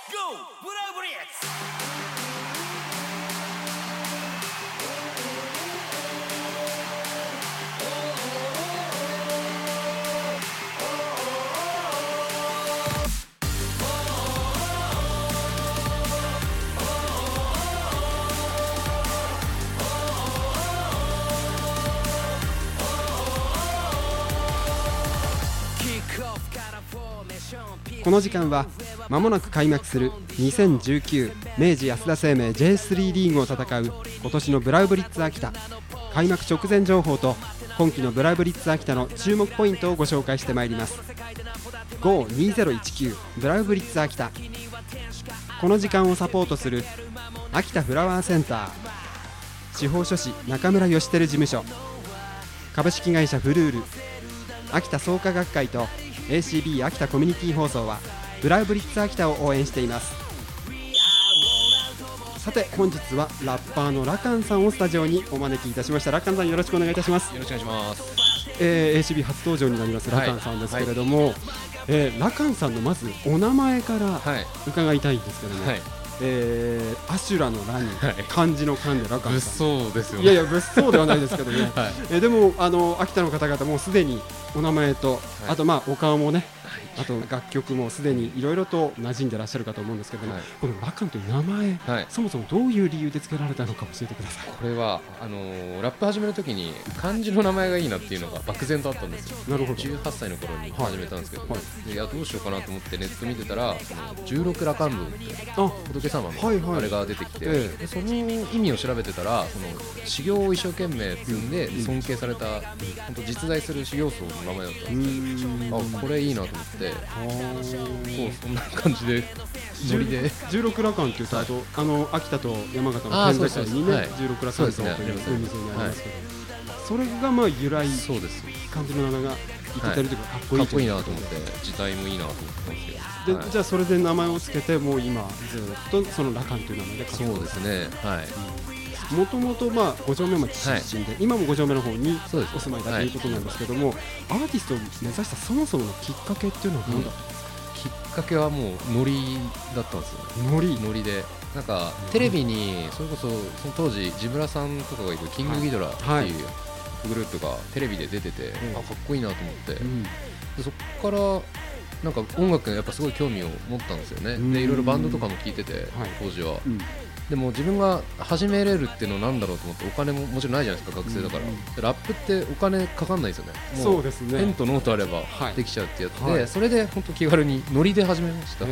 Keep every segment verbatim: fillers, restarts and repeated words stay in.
この時間は間もなく開幕するにせんじゅうきゅう明治安田生命 ジェイスリー リーグを戦う今年のブラウブリッツ秋田開幕直前情報と今季のブラウブリッツ秋田の注目ポイントをご紹介してまいります。 ゴーにせんじゅうきゅう ブラウブリッツ秋田。この時間をサポートする秋田フラワーセンター、司法書士中村義輝事務所、株式会社フルール、秋田創価学会と エーシービー 秋田コミュニティ放送はブラウブリッツ秋田を応援しています。さて本日はラッパーのラカンさんをスタジオにお招きいたしました。ラカンさんよろしくお願いいたします。 よろしくお願いします。 えー、エーシービー 初登場になりますラカンさんですけれども、はいはい、えー、ラカンさんのまずお名前から伺いたいんですけども、はい、えー、アシュラのラに、はい、漢字の漢でラカンさん、 物騒ですよね。 いやいや物騒ではないですけどね、はい、えー、でもあの秋田の方々もすでにお名前と、はい、あとまあお顔もね、はい、あと楽曲もすでにいろいろと馴染んでらっしゃるかと思うんですけども、はい、このラカンという名前、はい、そもそもどういう理由で付けられたのか教えてください。 これはあのー、ラップ始めるときに漢字の名前がいいなっていうのが漠然とあったんですよ。 なるほど。 じゅうはっさいの頃に始めたんですけど、はいはい、でいやどうしようかなと思ってネット見てたらそのじゅうろく羅漢文って仏様のあれが出てきて、はいはい、でその意味を調べてたらその修行を一生懸命積んで尊敬された、うん、本当実在する修行僧の名前だったんですよ。あこれいいなと思ってこうそんな感じでノリでじゅうろく羅漢っていうと、はい、あの秋田と山形の県境にねじゅうろく羅漢というお店にありますけど、それがまあ由来、 そうです漢字の名前がいけてるというか、かっこいいかっこいいなと思って時代もいいなと思ってたんですけど、 で、はい、じゃあそれで名前をつけてもう今ずっとその羅漢という名前で活動。 そうですね、はい、 もともと五条目町出身で、はい、今も五条目の方にお住まいだということなんですけども、はい、アーティストを目指したそもそものきっかけっていうのは何だったんですか？ きっかけはもうノリだったんですよ。 ノリノリでなんかテレビにそれこそその当時ジブラさんとかがいるキングギドラっていう、はい、グループがテレビで出てて、うん、あかっこいいなと思って、うん、でそこからなんか音楽にやっぱすごい興味を持ったんですよね。でいろいろバンドとかも聴いてて、はい、当時は、うん、でも自分が始めれるっていうのはなんだろうと思って、お金ももちろんないじゃないですか学生だから、うん、ラップってお金かかんないですよね。もうそうですね、 ペンとノートあればできちゃうってやつで、はい、それで本当気軽にノリで始めました。はい、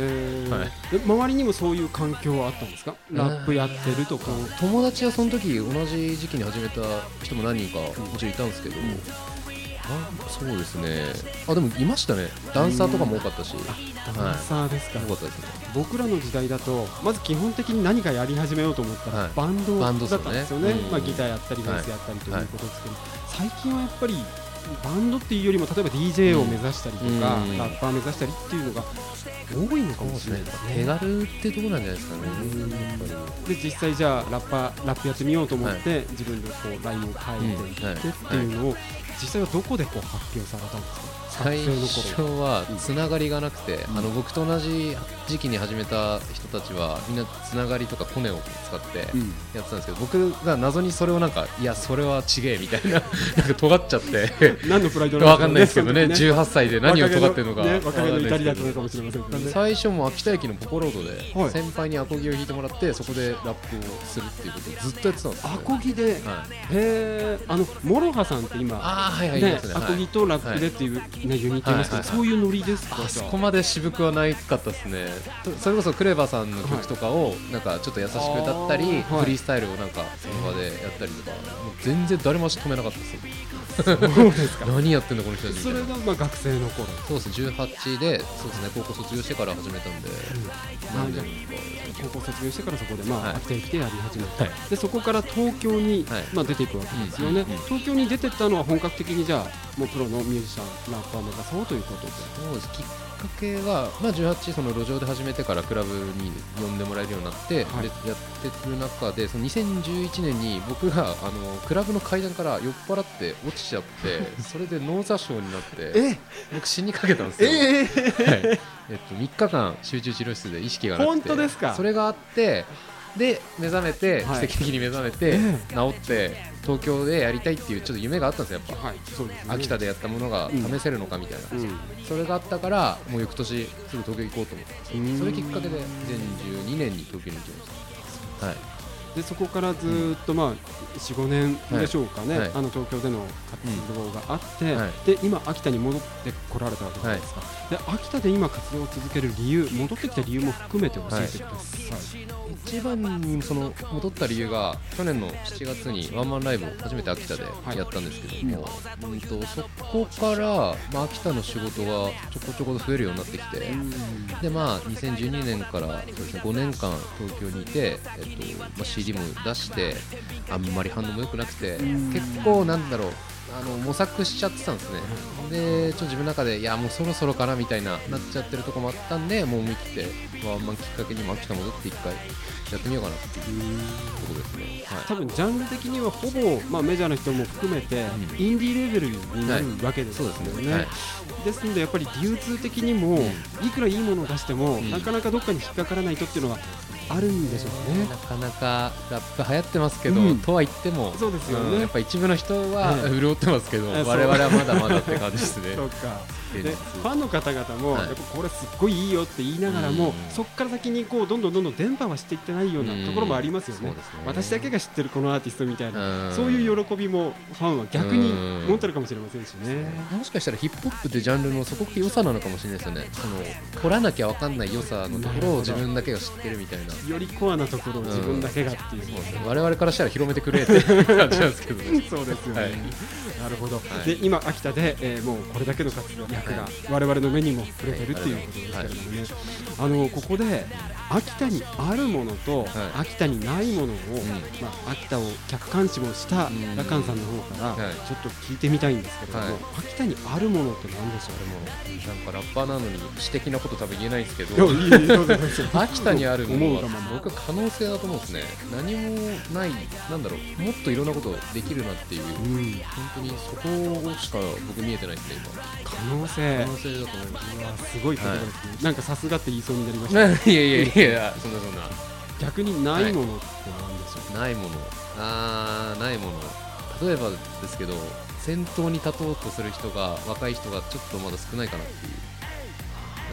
で周りにもそういう環境はあったんですか？ラップやってるとか。 友達はその時同じ時期に始めた人も何人かもちろんいたんですけど、うん、あそうですね、あでもいましたね。ダンサーとかも多かったし。 ダンサーですか？ 多かったですね。 僕らの時代だとまず基本的に何かやり始めようと思ったらバンドだったんですよね。まあギターやったりベースやったりということですけど、最近はやっぱりバンドっていうよりも例えば ディージェー を目指したりとか、うん、ラッパー目指したりっていうのが多いのかもしれないですね。 手軽ってところなんじゃないですかね。 で実際じゃあラッパーラップやってみようと思って、はい、自分でこうラインを変えていってっていうのを実際はどこでこう発表されたんですか？ 最初はつながりがなくて、うん、あの僕と同じ時期に始めた人たちはみんなつながりとかコネを使ってやってたんですけど、うん、僕が謎にそれをなんかいやそれはちげえみたいななんか尖っちゃって何のプライドなんですかね。 分かんないですけどね、じゅうはっさいで何を尖ってるのか、ね、 若気の至りだったのかもしれませんけど、ね、 最初も秋田駅のポコロードで先輩にアコギを弾いてもらってそこでラップをするっていうことをずっとやってたんですよ、ね、 アコギで、はい、へえ、あのモロハさんって今あ、はいはいね、 ね、 アコギとラップでっていう、ね、ユニットいますけど、そういうノリですか？ あそこまで渋くはないかったですね。それこそクレバさんの曲とかをなんかちょっと優しく歌ったり、フリースタイルをなんかその場でやったりとか、もう全然誰も足止めなかったですよ。 そうですか。 何やってんのこの人たちみたいな。 それがまあ学生の頃。 そうですね、じゅうはちでそうですね、高校卒業してから始めたんで、うん、なんで高校卒業してからそこでまあ、はい、秋田駅でやり始めて、はい、でそこから東京に、はい、まあ出ていくわけですよね、うんうんうん。東京に出てったのは本格的にじゃあもうプロのミュージシャンラッパーを目指そうということで。 そうです。きっかけが、まあ、じゅうはちその路上で始めてからクラブに呼んでもらえるようになって、はい、でやってる中でそのにせんじゅういちねんに僕があのクラブの階段から酔っ払って落ちちゃってそれで脳挫傷になって僕死にかけたんですよ、えーはいえっと、みっかかん集中治療室で意識がなくて、 本当ですか？ それがあってで目覚めて、はい、奇跡的に目覚めて、えー、治って東京でやりたいっていうちょっと夢があったんですよやっぱ、はい、そうですね、秋田でやったものが試せるのかみたいな、うん、それがあったからもう翌年すぐ東京行こうと思ったんです。それきっかけでにせんじゅうにねんに東京に行きました、はい、 でそこからずっと、まあ、よん、ごねんでしょうかね、はい、あの東京での活動があって、うんはい、で今秋田に戻ってこられたわけじゃないですか、はい、で秋田で今活動を続ける理由、戻ってきた理由も含めて教えてください、はい、 一番にその戻った理由が去年のしちがつにワンマンライブを初めて秋田でやったんですけども、はい、うんとそこから、まあ、秋田の仕事がちょこちょこ増えるようになってきて、で、まあ、にせんじゅうにねんからそうですね、ごねんかん東京にいて、えっとまあ、シーディー も出してあんまり反応も良くなくて結構なんだろうあの模索しちゃってたんですね。でちょっと自分の中でいやもうそろそろかなみたいななっちゃってるところもあったんで、もう思い切ってワンマンきっかけにも秋田戻って一回やってみようかなっていうところですね、はい、 多分ジャンル的にはほぼ、まあ、メジャーの人も含めて、うん、インディーレベルになるわけですよね、はい、そうですね、はい、ですのでやっぱり流通的にも、うん、いくらいいものを出しても、うん、なかなかどっかに引っかからないとっていうのはあるんでしょうね。 なかなかラップ流行ってますけど、うん、とは言ってもそうですよね、 うん、やっぱ一部の人は潤ってますけど、ね、我々はまだまだって感じですねそうかでファンの方々も、はい、やっぱこれすっごいいいよって言いながらも、うん、そこから先にこうどんどんどんどん伝播はしていってないようなところもありますよね、うん、そうですね、私だけが知ってるこのアーティストみたいな、うん、そういう喜びもファンは逆に持ってるかもしれませんしね、 うん、もしかしたらヒップホップってジャンルのそこ良さなのかもしれないですよね。その掘らなきゃ分かんない良さのところを自分だけが知ってるみたいな、 よりコアなところを自分だけがっていう、うん、そうですね、 我々からしたら広めてくれって感じなんですけどねそうですよね、はい、なるほど、はい、で今秋田で、えー、もうこれだけの活躍が我々の目にも触れてるっていうことですけれどもね、はい、あのここで秋田にあるものと、はい、秋田にないものを、うん、まあ、秋田を客観視もしたラカンさんの方からちょっと聞いてみたいんですけれども、はい、秋田にあるものって何でしょう。 でもなんかラッパーなのに私的なこと多分言えないんですけどいやいや秋田にあるものは僕は可能性だと思うんですね。何もない、なんだろう、もっといろんなことできるなっていう、うん、本当にそこしか僕見えてないですね今。 可能性可能性だと思います。 うわすごい言葉ですね、はい、なんかさすがって言いそうになりましたいやいやいやそんなそんな逆にないものって何でしょう、 はい、ないもの、あーないもの、例えばですけど先頭に立とうとする人が若い人がちょっとまだ少ないかなっていう、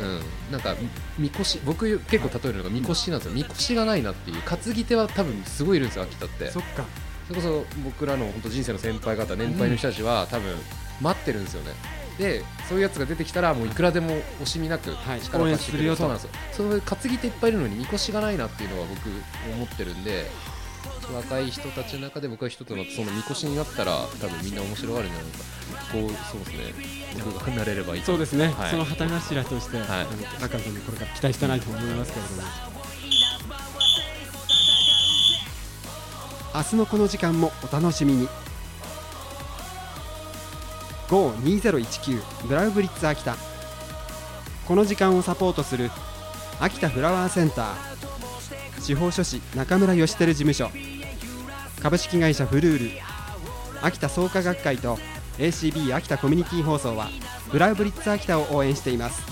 うん、なんかみこし、僕結構例えるのがみこしなんですよ。みこしがないなっていう。担ぎ手は多分すごいいるんですよ秋田って。 そっか、 それこそ僕らの本当人生の先輩方、年配の人たちは多分待ってるんですよね。でそういうやつが出てきたらもういくらでも惜しみなく力を貸してくれる、はい、そうなんですよ。そういう担ぎ手いっぱいいるのにみこしがないなっていうのは僕思ってるんで、若い人たちの中で僕は一つのそのみこしになったら多分みんな面白がるんじゃないか。こうそうですね、僕がなれればいい。 そうですね、はい、その旗頭として、はい、ラカンさんにこれから期待したいと思いますけれども、明日のこの時間もお楽しみに。ゴーにせんじゅうきゅう ブラウブリッツ秋田。この時間をサポートする秋田フラワーセンター、司法書士中村義輝事務所、株式会社フルール、秋田創価学会と エーシービー 秋田コミュニティ放送はブラウブリッツ秋田を応援しています。